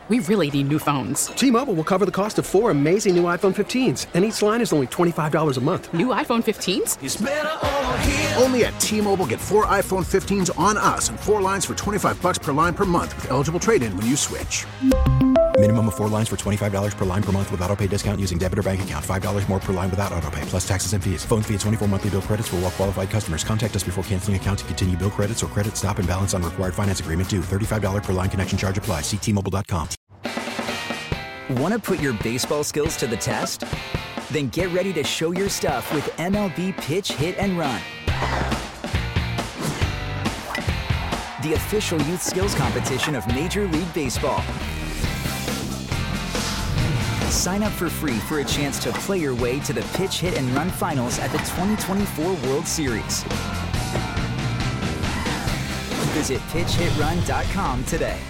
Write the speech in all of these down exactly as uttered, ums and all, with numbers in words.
We really need new phones. T-Mobile will cover the cost of four amazing new iPhone fifteens, and each line is only twenty-five dollars a month. New iPhone fifteens? It's better over here. Only at T-Mobile, get four iPhone fifteens on us and four lines for twenty-five dollars per line per month with eligible trade-in when you switch. Minimum of four lines for twenty-five dollars per line per month with autopay discount using debit or bank account. five dollars more per line without autopay, plus taxes and fees. Phone fee at twenty-four monthly bill credits for well-qualified customers. Contact us before canceling account to continue bill credits or credit stop and balance on required finance agreement due. thirty-five dollars per line connection charge applies. See T Mobile dot com. Want to put your baseball skills to the test? Then get ready to show your stuff with M L B Pitch, Hit, and Run. The official youth skills competition of Major League Baseball. Sign up for free for a chance to play your way to the Pitch, Hit, and Run finals at the twenty twenty-four World Series. Visit pitch hit run dot com today.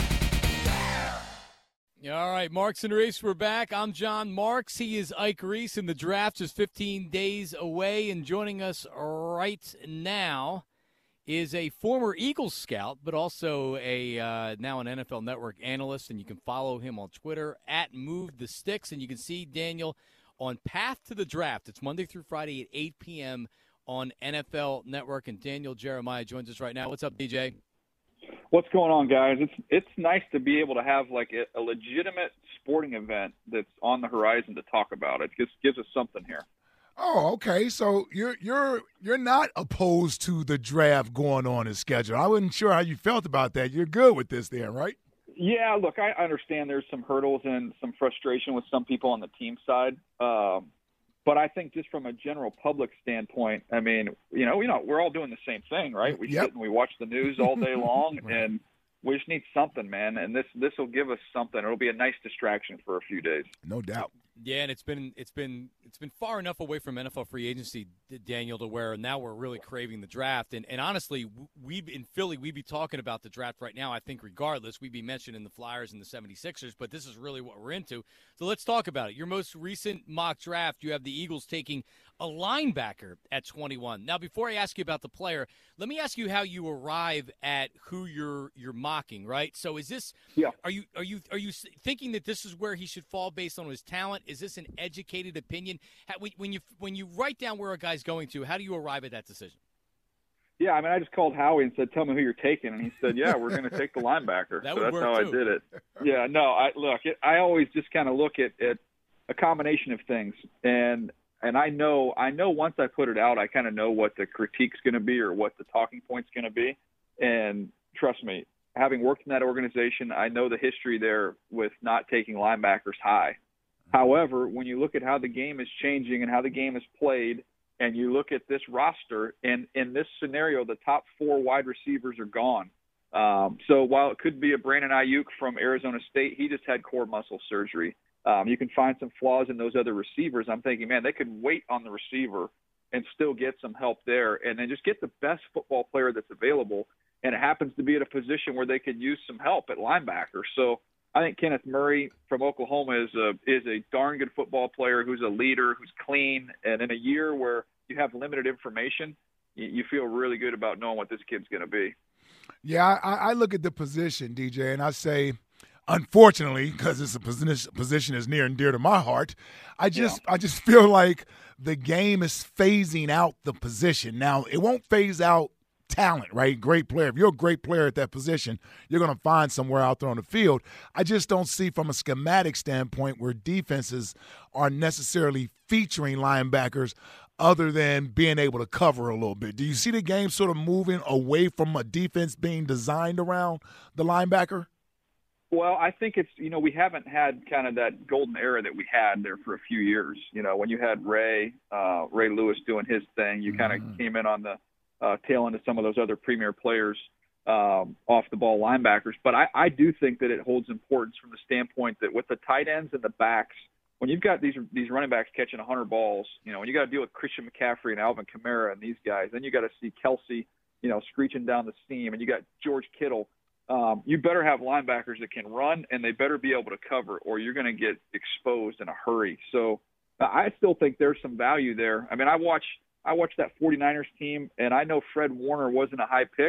All right, Marks and Reese, we're back. I'm John Marks. He is Ike Reese, and the draft is fifteen days away. And joining us right now is a former Eagles scout, but also a uh, now an N F L Network analyst. And you can follow him on Twitter at Move the Sticks. And you can see Daniel on Path to the Draft. It's Monday through Friday at eight p.m. on N F L Network. And Daniel Jeremiah joins us right now. What's up, D J? What's going on, guys? It's it's nice to be able to have like a, a legitimate sporting event that's on the horizon to talk about. It just gives us something here. Oh, okay. So you're you're you're not opposed to the draft going on as scheduled. I wasn't sure how you felt about that. You're good with this, then, right? Yeah. Look, I understand there's some hurdles and some frustration with some people on the team side. Um, But I think just from a general public standpoint, I mean, you know, you know, we're all doing the same thing, right? We Yep. sit and we watch the news all day long, Right. and we just need something, man. And this this will give us something. It'll be a nice distraction for a few days. No doubt. Yeah, and it's been it's been it's been far enough away from N F L free agency, Daniel, to where now we're really craving the draft. And and honestly, we in Philly, we'd be talking about the draft right now. I think regardless, we'd be mentioning the Flyers and the seventy-sixers, but this is really what we're into. So let's talk about it. Your most recent mock draft, you have the Eagles taking a linebacker at twenty-one. Now, before I ask you about the player, let me ask you how you arrive at who you're you're mocking, right? So is this Yeah. are you are you are you thinking that this is where he should fall based on his talent? Is this an educated opinion? How, when when you when you write down where a guy's going to, how do you arrive at that decision? Yeah, I mean, I just called Howie and said, "Tell me who you're taking," and he said, "Yeah, we're going to take the linebacker." That so would that's work how too. I did it. Yeah, no, I look. It, I always just kind of look at, at a combination of things, and and I know I know once I put it out, I kind of know what the critique's going to be or what the talking point's going to be, and trust me, having worked in that organization, I know the history there with not taking linebackers high. However, when you look at how the game is changing and how the game is played, and you look at this roster, and in this scenario, the top four wide receivers are gone. Um, so while it could be a Brandon Ayuk from Arizona State, he just had core muscle surgery. Um, you can find some flaws in those other receivers. I'm thinking, man, they could wait on the receiver and still get some help there, and then just get the best football player that's available. And it happens to be at a position where they could use some help at linebacker. So I think Kenneth Murray from Oklahoma is a is a darn good football player who's a leader, who's clean. And in a year where you have limited information, you, you feel really good about knowing what this kid's going to be. Yeah, I, I look at the position, D J, and I say, unfortunately, because it's a position position is near and dear to my heart, I just yeah. I just feel like the game is phasing out the position. Now, it won't phase out talent, right? Great player. If you're a great player at that position, you're going to find somewhere out there on the field. I just don't see from a schematic standpoint where defenses are necessarily featuring linebackers other than being able to cover a little bit. Do you see the game sort of moving away from a defense being designed around the linebacker? Well, I think it's, you know, we haven't had kind of that golden era that we had there for a few years. You know, when you had Ray, uh, Ray Lewis doing his thing, you kind of mm. came in on the uh, tail end of some of those other premier players, um, off the ball linebackers. But I, I do think that it holds importance from the standpoint that with the tight ends and the backs, when you've got these these running backs catching one hundred balls, you know, when you got to deal with Christian McCaffrey and Alvin Kamara and these guys, then you got to see Kelsey, you know, screeching down the seam, and you got George Kittle. Um, you better have linebackers that can run, and they better be able to cover, or you're going to get exposed in a hurry. So uh, I still think there's some value there. I mean, I watch I watched that 49ers team, and I know Fred Warner wasn't a high pick,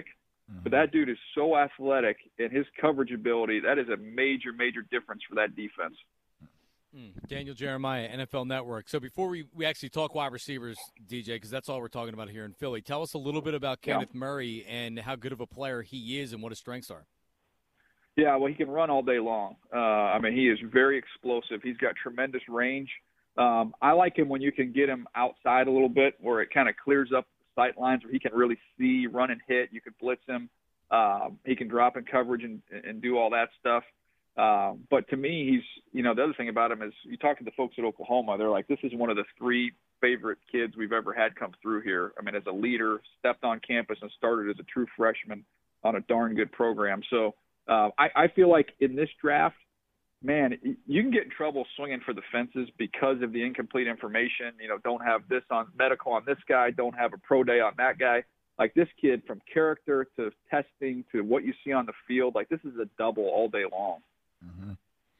Mm-hmm. But that dude is so athletic, and his coverage ability, that is a major, major difference for that defense. Mm. Daniel Jeremiah, N F L Network. So before we, we actually talk wide receivers, D J, because that's all we're talking about here in Philly, tell us a little bit about Kenneth yeah. Murray and how good of a player he is and what his strengths are. Yeah, well, he can run all day long. Uh, I mean, he is very explosive. He's got tremendous range. Um, I like him when you can get him outside a little bit where it kind of clears up sight lines where he can really see, run and hit. You can blitz him. Um, he can drop in coverage and, and do all that stuff. Uh, but to me, he's, you know, the other thing about him is you talk to the folks at Oklahoma, they're like, this is one of the three favorite kids we've ever had come through here. I mean, as a leader, stepped on campus and started as a true freshman on a darn good program. So uh, I, I feel like in this draft, man, you can get in trouble swinging for the fences because of the incomplete information. You know, don't have this on medical on this guy, don't have a pro day on that guy. Like this kid, from character to testing to what you see on the field, like this is a double all day long. Mm-hmm.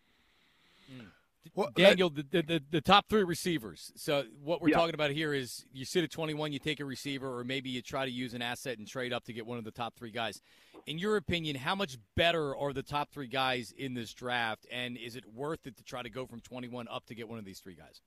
Mm. Well, Daniel, the, the the top three receivers. So what we're yeah. talking about here is you sit at twenty-one, you take a receiver, or maybe you try to use an asset and trade up to get one of the top three guys. In your opinion, how much better are the top three guys in this draft, and is it worth it to try to go from twenty-one up to get one of these three guys?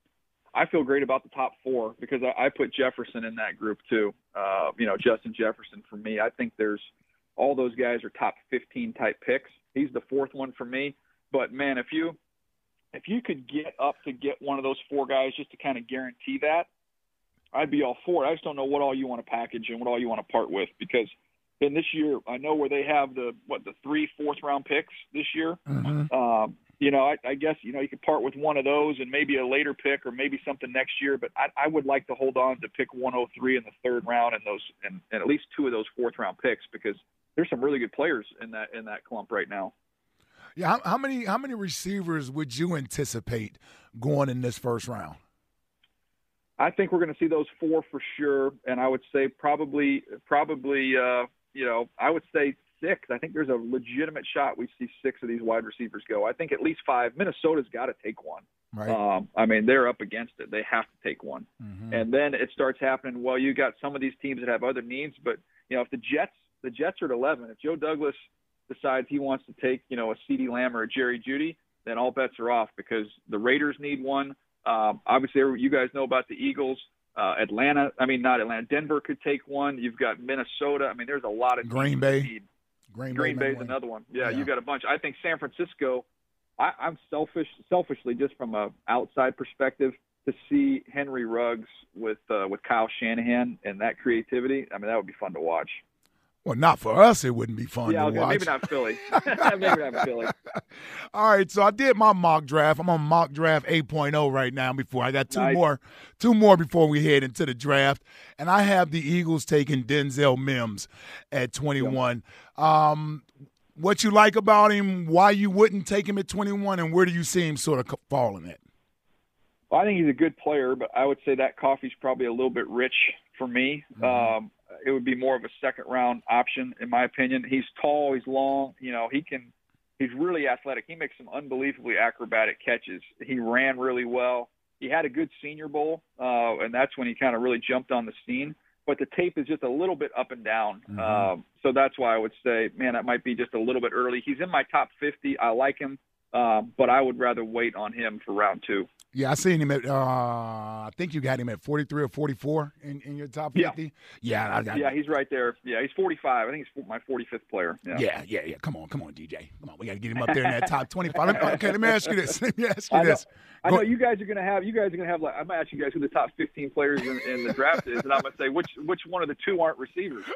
I feel great about the top four because I, I put Jefferson in that group too. Uh, you know, Justin Jefferson for me. I think there's all those guys are top fifteen type picks. He's the fourth one for me. But, man, if you if you could get up to get one of those four guys just to kind of guarantee that, I'd be all for it. I just don't know what all you want to package and what all you want to part with because in this year, I know where they have the, what, the three fourth-round picks this year. Mm-hmm. Um, you know, I, I guess, you know, you could part with one of those and maybe a later pick or maybe something next year. But I, I would like to hold on to pick one oh three in the third round and those and, and at least two of those fourth-round picks because there's some really good players in that in that clump right now. Yeah, how, how many how many receivers would you anticipate going in this first round? I think we're going to see those four for sure, and I would say probably probably uh, you know I would say six. I think there's a legitimate shot we see six of these wide receivers go. I think at least five. Minnesota's got to take one. Right. Um, I mean, they're up against it. They have to take one, mm-hmm. and then it starts happening. Well, you got some of these teams that have other needs, but you know if the Jets the Jets are at eleven, if Joe Douglas decides he wants to take, you know, a CeeDee Lamb or a Jerry Jeudy, then all bets are off because the Raiders need one. Um, obviously, you guys know about the Eagles. Uh, Atlanta, I mean, not Atlanta. Denver could take one. You've got Minnesota. I mean, there's a lot of Green Bay. Green, Green Bay's one. another one. Yeah, yeah, you got a bunch. I think San Francisco, I, I'm selfish, selfishly, just from a outside perspective, to see Henry Ruggs with uh, with Kyle Shanahan and that creativity. I mean, that would be fun to watch. Well, not for us. It wouldn't be fun yeah, to okay, watch. Maybe not Philly. maybe not Philly. All right, so I did my mock draft. I'm on mock draft eight point oh right now. Before I got two nice. more, two more before we head into the draft, and I have the Eagles taking Denzel Mims at twenty-one. Yeah. Um, what you like about him? Why you wouldn't take him at twenty-one, and where do you see him sort of falling at? Well, I think he's a good player, but I would say that coffee's probably a little bit rich for me. Mm-hmm. Um, it would be more of a second round option, in my opinion. He's tall, he's long, you know, he can, he's really athletic. He makes some unbelievably acrobatic catches. He ran really well. He had a good Senior Bowl, uh, and that's when he kind of really jumped on the scene. But the tape is just a little bit up and down. Mm-hmm. Um, so that's why I would say, man, that might be just a little bit early. He's in my top fifty. I like him, uh, but I would rather wait on him for round two. Yeah, I seen him at. Uh, I think you got him at forty-three or forty-four in, in your top fifty. Yeah, yeah, I got yeah, he's right there. Yeah, he's forty-five. I think he's my forty-fifth player. Yeah, yeah, yeah. yeah. Come on, come on, D J. Come on, we got to get him up there in that top twenty-five. Let me, okay, let me ask you this. Let me ask you I know, this. I know you guys are gonna have. You guys are gonna have. Like, I'm gonna ask you guys who the top fifteen players in, in the draft is, and I'm gonna say which which one of the two aren't receivers.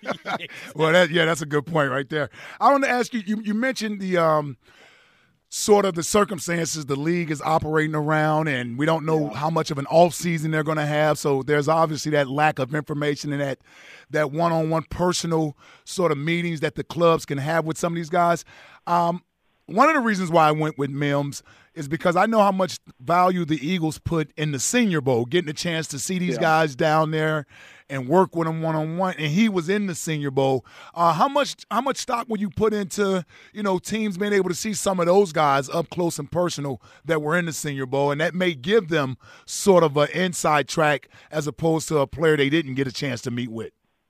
Well, that, yeah, that's a good point right there. I want to ask you. You, you mentioned the. Um, sort of the circumstances the league is operating around, and we don't know yeah. how much of an off season they're going to have. So there's obviously that lack of information and that that one-on-one personal sort of meetings that the clubs can have with some of these guys. Um, one of the reasons why I went with Mims is because I know how much value the Eagles put in the Senior Bowl, getting a chance to see these yeah. guys down there and work with them one-on-one, and he was in the Senior Bowl. Uh, how much how much stock would you put into, you know, teams being able to see some of those guys up close and personal that were in the Senior Bowl, and that may give them sort of an inside track as opposed to a player they didn't get a chance to meet with?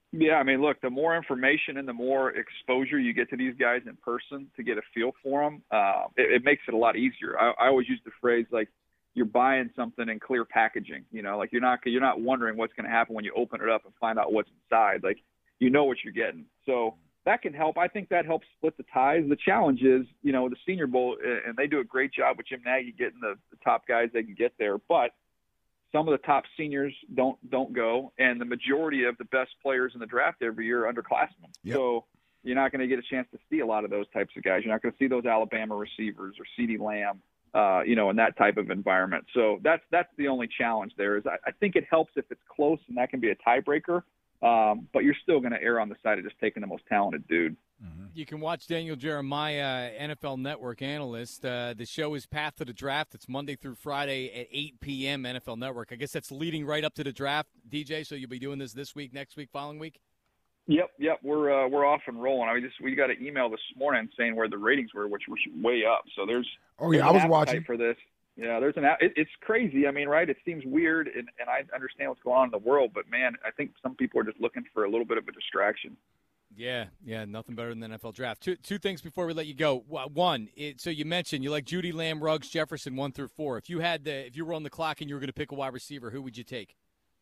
Yeah, I mean, look, the more information and the more exposure you get to these guys in person to get a feel for them, uh, it, it makes it a lot easier. I, I always use the phrase like you're buying something in clear packaging. You know, like you're not you're not wondering what's going to happen when you open it up and find out what's inside. Like you know what you're getting. So that can help. I think that helps split the ties. The challenge is, you know, the Senior Bowl, and they do a great job with Jim Nagy getting the, the top guys they can get there, but some of the top seniors don't don't go, and the majority of the best players in the draft every year are underclassmen. Yep. So you're not going to get a chance to see a lot of those types of guys. You're not going to see those Alabama receivers or CeeDee Lamb, uh, you know, in that type of environment. So that's that's the only challenge there. Is I, I think it helps if it's close, and that can be a tiebreaker. Um, but you're still going to err on the side of just taking the most talented dude. Mm-hmm. You can watch Daniel Jeremiah, N F L Network analyst. Uh, the show is Path to the Draft. It's Monday through Friday at eight p.m. N F L Network. I guess that's leading right up to the draft, D J. So you'll be doing this this week, next week, following week. Yep, yep. We're uh, we're off and rolling. I mean, just we got an email this morning saying where the ratings were, which were way up. So there's oh yeah, there's I was watching for this. Yeah, there's an. It, it's crazy. I mean, right? It seems weird, and, and I understand what's going on in the world, but man, I think some people are just looking for a little bit of a distraction. Yeah, yeah, nothing better than the N F L draft. Two two things before we let you go. One, it, so you mentioned you like Jeudy, Lamb, Ruggs, Jefferson, one through four. If you had the, if you were on the clock and you were going to pick a wide receiver, who would you take?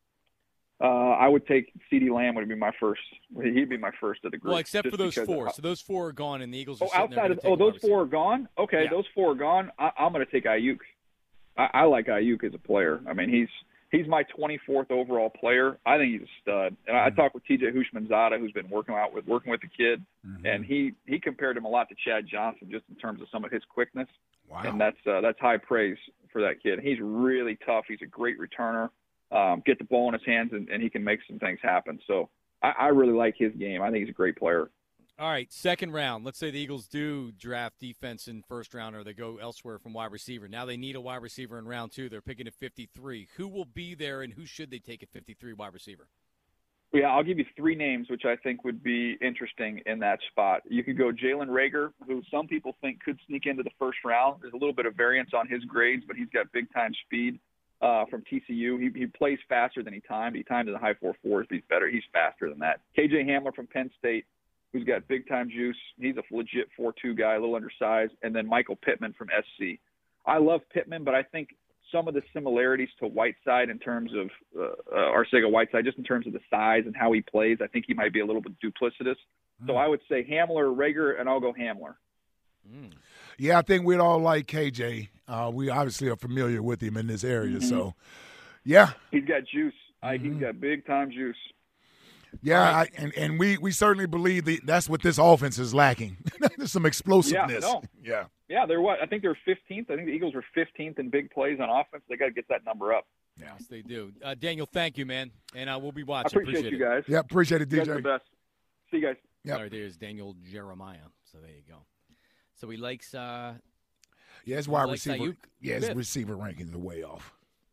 Uh, I would take CeeDee Lamb. Would be my first. He'd be my first of the group. Well, except for those four. Of, so those four are gone, and the Eagles are oh, sitting outside there of oh, those four are gone. Okay, yeah. Those four are gone. I, I'm going to take Ayuk. I, I like Ayuk as a player. I mean, he's. He's my twenty-fourth overall player. I think he's a stud. And I, I talked with T J Houshmandzadeh, who's been working out with working with the kid, mm-hmm. and he, he compared him a lot to Chad Johnson just in terms of some of his quickness. Wow. And that's uh, that's high praise for that kid. He's really tough. He's a great returner. Um, get the ball in his hands, and, and he can make some things happen. So I, I really like his game. I think he's a great player. All right, second round. Let's say the Eagles do draft defense in first round, or they go elsewhere from wide receiver. Now they need a wide receiver in round two. They're picking at fifty-three. Who will be there, and who should they take at fifty-three wide receiver? Yeah, I'll give you three names, which I think would be interesting in that spot. You could go Jalen Reagor, who some people think could sneak into the first round. There's a little bit of variance on his grades, but he's got big-time speed uh, from T C U. He, he plays faster than he timed. He timed in the high four fours, but he's better. He's faster than that. K J Hamler from Penn State, who's got big-time juice. He's a legit four two guy, a little undersized. And then Michael Pittman from S C. I love Pittman, but I think some of the similarities to Whiteside in terms of uh, uh, Arcega-Whiteside, just in terms of the size and how he plays, I think he might be a little bit duplicitous. Mm. So I would say Hamler, Reagor, and I'll go Hamler. Mm. Yeah, I think we'd all like K J. Uh, we obviously are familiar with him in this area. Mm-hmm. So, yeah. He's got juice. Mm-hmm. I, he's got big-time juice. Yeah, right. I, and, and we, we certainly believe that that's what this offense is lacking. There's some explosiveness. Yeah, no. yeah. Yeah, they're what? I think they're fifteenth. I think the Eagles were fifteenth in big plays on offense. They got to get that number up. Yeah. Yes, they do. Uh, Daniel, thank you, man. And uh, we'll be watching. I appreciate, appreciate you guys. Yeah, appreciate it, D J. You guys are the best. See you guys. Yep. All right, there's Daniel Jeremiah. So there you go. So he likes uh, – Yeah, his wide receiver. Ayuk. Yeah, his receiver rankings are way off.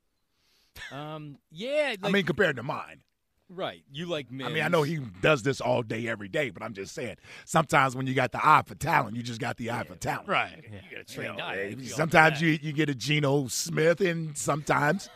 Um, yeah. Like, I mean, compared to mine. Right. You like Mims. I mean, I know he does this all day, every day, but I'm just saying, sometimes when you got the eye for talent, you just got the eye yeah, for talent. Right. Yeah. You got a trained eye. You know, sometimes you, you get a Geno Smith, and sometimes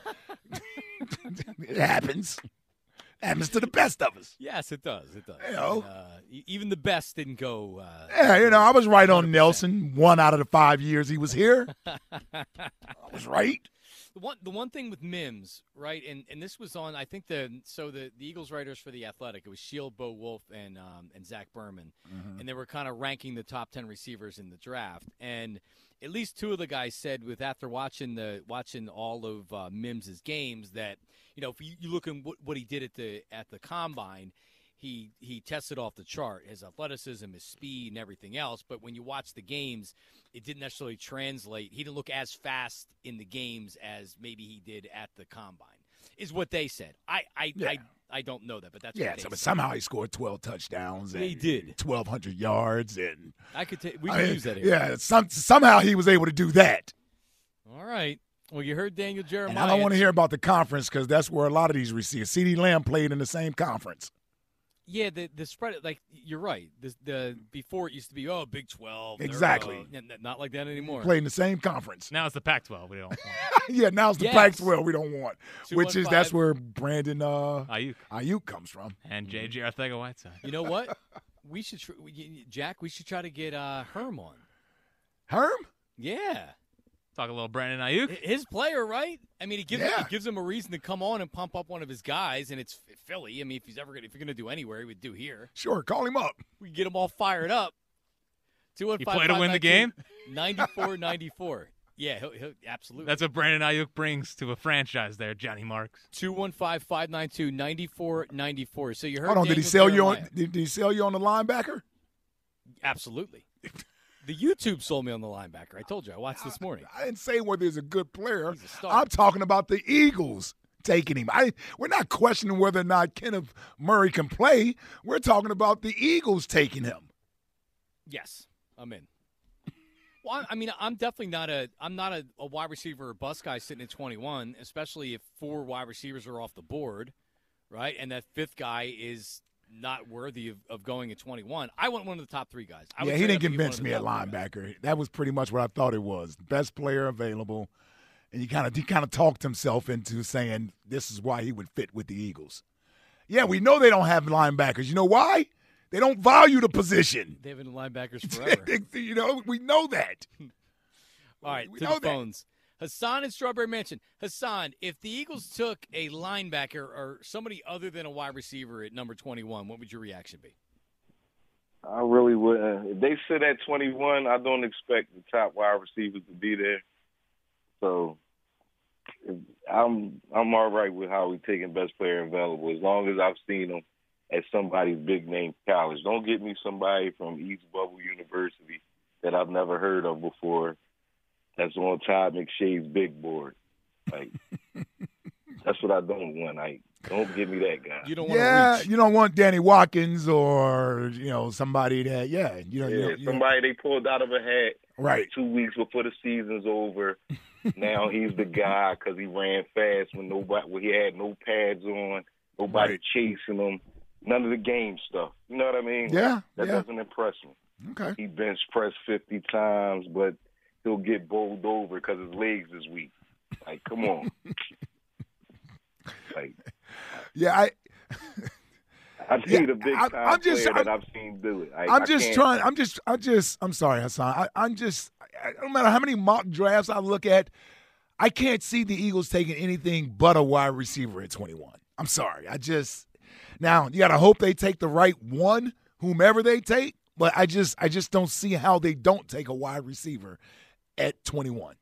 it happens. Happens to the best of us. Yes, it does. It does. You know, and, uh, even the best didn't go. Uh, yeah, you know, I was right on Nelson one out of the five years he was here. I was right. The one, the one thing with Mims, right, and, and this was on, I think the so the, the Eagles writers for The Athletic, it was Shield, Bo Wolf, and um, and Zach Berman, mm-hmm. and they were kind of ranking the top ten receivers in the draft, and at least two of the guys said, with after watching the watching all of uh, Mims's games, that you know if you, you look at what, what he did at the at the combine. He he tested off the chart, his athleticism, his speed, and everything else. But when you watch the games, it didn't necessarily translate. He didn't look as fast in the games as maybe he did at the combine, is what they said. I I yeah. I, I don't know that, but that's yeah. what they so, said. Somehow he scored twelve touchdowns. And he did twelve hundred yards, and I could take. We I can mean, use that. Here. Yeah, some somehow he was able to do that. All right. Well, you heard Daniel Jeremiah. And I don't want to hear about the conference because that's where a lot of these receivers. CeeDee Lamb played in the same conference. Yeah, the the spread, like, you're right. The, the Before it used to be, oh, Big twelve. Exactly. Uh, not like that anymore. Play in the same conference. Now it's the Pac twelve. We don't want. Yeah, now it's the Yes. Pac twelve we don't want, which is that's two one five where Brandon uh, Ayuk. Ayuk comes from. And J J Arcega-Whiteside. You know what? We should, tr- we- Jack, we should try to get uh, Herm on. Herm? Yeah. Talk a little Brandon Ayuk. His player, right? I mean, it gives Yeah. him, it gives him a reason to come on and pump up one of his guys, and it's Philly. I mean, if he's ever gonna, if you're gonna do anywhere, he would do here. Sure, call him up. We can get them all fired up. two one You five play to win the game? ninety-four ninety-four. Yeah, he'll, he'll, absolutely. That's what Brandon Ayuk brings to a franchise there, Johnny Marks. two one five, five nine two, nine four nine four. So you heard Hold on, did he Daniel sell you on? Jeremiah. Did, did he sell you on the linebacker? Absolutely. The YouTube sold me on the linebacker. I told you. I watched this morning. I didn't say whether he's a good player. He's a star. I'm talking about the Eagles taking him. I we're not questioning whether or not Kenneth Murray can play. We're talking about the Eagles taking him. Yes, I'm in. Well, I mean, I'm definitely not a I'm not a, a wide receiver or bust guy sitting at twenty-one, especially if four wide receivers are off the board, right? And that fifth guy is not worthy of, of going at twenty-one. I want one of the top three guys. I would Yeah, he trade didn't up and get one convince of me the at top three guys. linebacker. That was pretty much what I thought it was. Best player available. And he kind of he kind of talked himself into saying this is why he would fit with the Eagles. Yeah, we know they don't have linebackers. You know why? They don't value the position. They have been linebackers forever. You know, we know that. All right, We to know the that. phones. Hassan in Strawberry Mansion. Hassan, if the Eagles took a linebacker or somebody other than a wide receiver at number twenty-one, what would your reaction be? I really wouldn't. If they sit at twenty-one, I don't expect the top wide receivers to be there. So I'm I'm all right with how we taking best player available as long as I've seen him at somebody's big name college. Don't get me somebody from East Bubble University that I've never heard of before that's on Todd McShay's big board. Like that's what I don't want. Like don't give me that guy. You don't want Yeah, to reach. you don't want Danny Watkins or, you know, somebody that, yeah. You know, Yeah, you know, you know- somebody they pulled out of a hat right. two weeks before the season's over. Now he's the guy because he ran fast when nobody, when he had no pads on, nobody Right. chasing him, none of the game stuff. You know what I mean? Yeah, that yeah. doesn't impress me. Okay. He bench pressed fifty times, but he'll get bowled over because his legs is weak. Like, come on. Like, Yeah, I I Yeah, need a big I- time I'm just- player that I'm- I've seen do it. I, I'm I just can't- trying. I'm just. I'm just. I'm sorry, Hassan. I, I'm just. I, no matter how many mock drafts I look at, I can't see the Eagles taking anything but a wide receiver at twenty-one. I'm sorry. I just. Now you got to hope they take the right one, whomever they take. But I just. I just don't see how they don't take a wide receiver at twenty-one.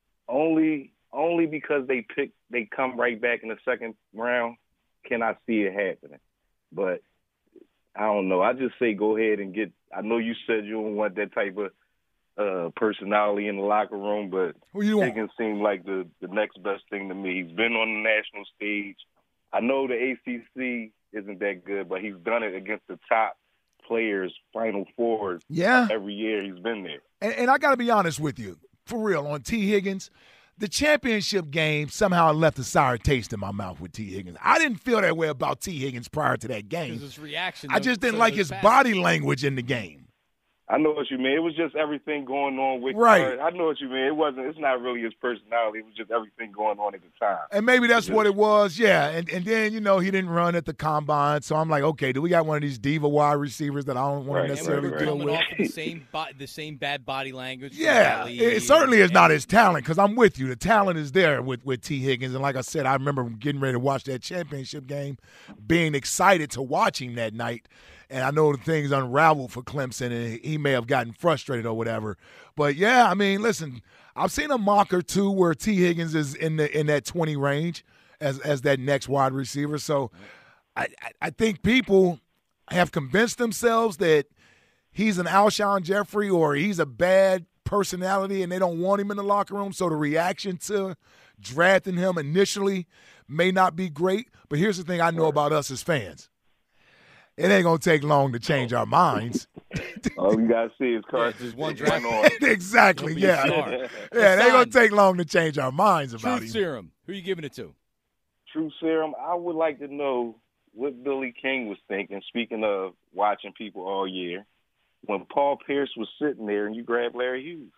Only only because they pick they come right back in the second round can I see it happening. But I don't know. I just say go ahead and get I know you said you don't want that type of uh, personality in the locker room, but Who you want? Higgins seemed like the, the next best thing to me. He's been on the national stage. I know the A C C isn't that good, but he's done it against the top players, Final Fours. Yeah. Every year he's been there. And, and I got to be honest with you, for real, on T. Higgins, the championship game somehow left a sour taste in my mouth with T. Higgins. I didn't feel that way about T. Higgins prior to that game. Because his reaction. I just didn't to like those his passes. body language in the game. I know what you mean. It was just everything going on with Right. uh, I know what you mean. It wasn't. It's not really his personality. It was just everything going on at the time. And maybe that's what it was, yeah. And and then, you know, he didn't run at the combine. So I'm like, okay, do we got one of these diva wide receivers that I don't want Right, to And necessarily we were right, deal coming with? off of the same, bo- the same bad body language. from Yeah, Kelly it certainly is and- not his talent because I'm with you. The talent is there with, with T. Higgins. And like I said, I remember getting ready to watch that championship game, being excited to watch him that night. And I know the things unraveled for Clemson, and he may have gotten frustrated or whatever. But, yeah, I mean, listen, I've seen a mock or two where T. Higgins is in the in that twenty range as as that next wide receiver. So I, I, I think people have convinced themselves that he's an Alshon Jeffrey or he's a bad personality and they don't want him in the locker room. So the reaction to drafting him initially may not be great. But here's the thing I know about us as fans. It ain't going to take long to change our minds. All you gotta see is Carson. Yeah, just one Went draft. on. Exactly, Don't be a yeah. star. Yeah, it ain't going Hassan, to take long to change our minds about Truth him. serum. Who are you giving it to? True serum. I would like to know what Billy King was thinking, speaking of watching people all year, when Paul Pierce was sitting there and you grabbed Larry Hughes.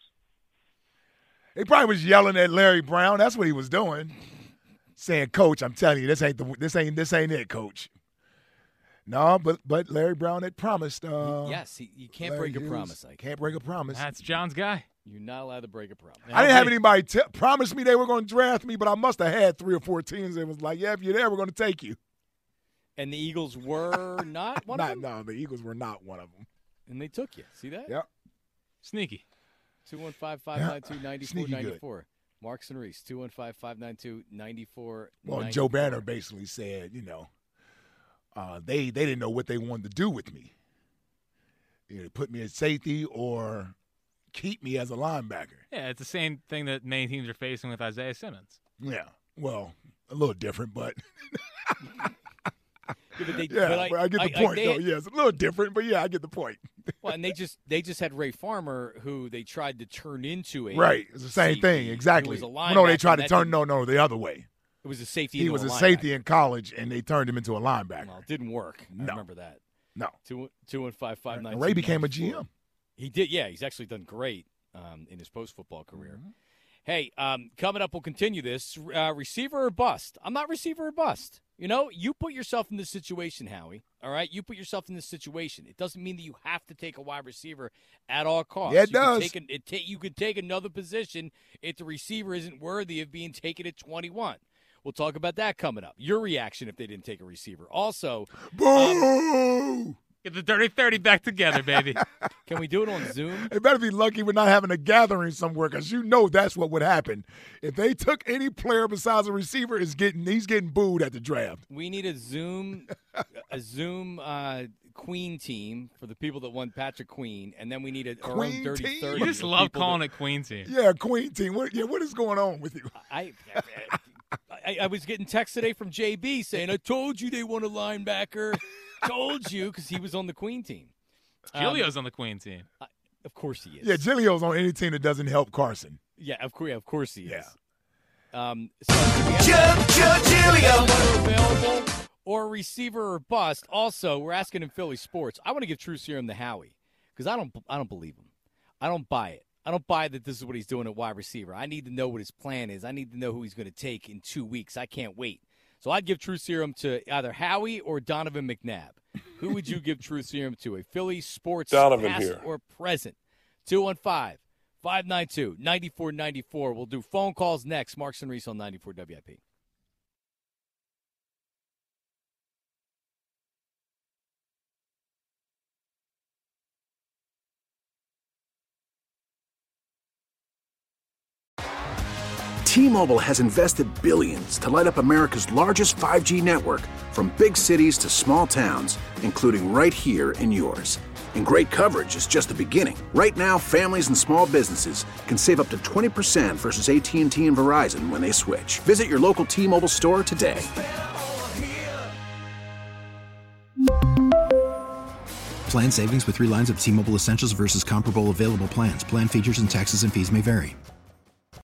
He probably was yelling at Larry Brown. That's what he was doing. Saying, Coach, I'm telling you, this ain't the this ain't this ain't it, Coach. No, but but Larry Brown had promised. Uh, yes, he, you can't Larry break a Hughes promise. Ike. Can't break a promise. That's John's guy. You're not allowed to break a promise. I didn't have anybody t- promise me they were going to draft me, but I must have had three or four teams that was like, yeah, if you're there, we're going to take you. And the Eagles were not one not, of them? No, the Eagles were not one of them. And they took you. See that? Yep. Sneaky. two one five, five nine two, nine four nine four. Marks and Reese, two one five, five nine two, nine four nine four. Well, Joe Banner basically said, you know, uh, they, they didn't know what they wanted to do with me. You know, put me at safety or keep me as a linebacker. Yeah, it's the same thing that many teams are facing with Isaiah Simmons. Yeah, well, a little different, but yeah, but they, yeah, but I, but I get the I, point. I, though. had, yeah, it's a little different, but yeah, I get the point. Well, and they just they just had Ray Farmer, who they tried to turn into a right. It's the same safety, thing, exactly. Was a no, they tried to turn no, no, the other way. It was a safety. He into was a, a linebacker. safety in college, and they turned him into a linebacker. Well, it didn't work. No. I remember that. No. Two two one five five nine. And Ray became a G M. He did. Yeah, he's actually done great um, in his post football career. Mm-hmm. Hey, um, coming up, we'll continue this. Uh, receiver or bust? I'm not receiver or bust. You know, you put yourself in this situation, Howie. All right, you put yourself in this situation. It doesn't mean that you have to take a wide receiver at all costs. Yeah, it you does. Can take an, it ta- you could take another position if the receiver isn't worthy of being taken at twenty-one. We'll talk about that coming up. Your reaction if they didn't take a receiver. Also, boo. Um, Get the dirty thirty back together, baby. Can we do it on Zoom? They better be lucky we're not having a gathering somewhere, because you know that's what would happen. If they took any player besides a receiver, is getting he's getting booed at the draft. We need a Zoom, a Zoom uh, Queen team for the people that won Patrick Queen, and then we need a our own Queen dirty team? thirty. You just love calling that, it Queen team. Yeah, Queen team. What, yeah, what is going on with you? I, I I was getting text today from J B saying, "I told you they want a linebacker." Told you, because he was on the Queen team. Gilio's um, on the Queen team. Uh, of course he is. Yeah, Gilio's on any team that doesn't help Carson. Yeah, of course. Yeah, of course he yeah. is. Um, so Gilio available or receiver or bust. Also, we're asking in Philly sports. I want to give true serum to Howie because I don't. I don't believe him. I don't buy it. I don't buy that this is what he's doing at wide receiver. I need to know what his plan is. I need to know who he's going to take in two weeks. I can't wait. So I'd give true serum to either Howie or Donovan McNabb. Who would you give true serum to? A Philly sports Donovan past here. or present? two one five, five nine two, nine four nine four. We'll do phone calls next. Marks and Reese on ninety-four W I P. T-Mobile has invested billions to light up America's largest five G network, from big cities to small towns, including right here in yours. And great coverage is just the beginning. Right now, families and small businesses can save up to twenty percent versus A T and T and Verizon when they switch. Visit your local T-Mobile store today. Plan savings with three lines of T-Mobile Essentials versus comparable available plans. Plan features and taxes and fees may vary.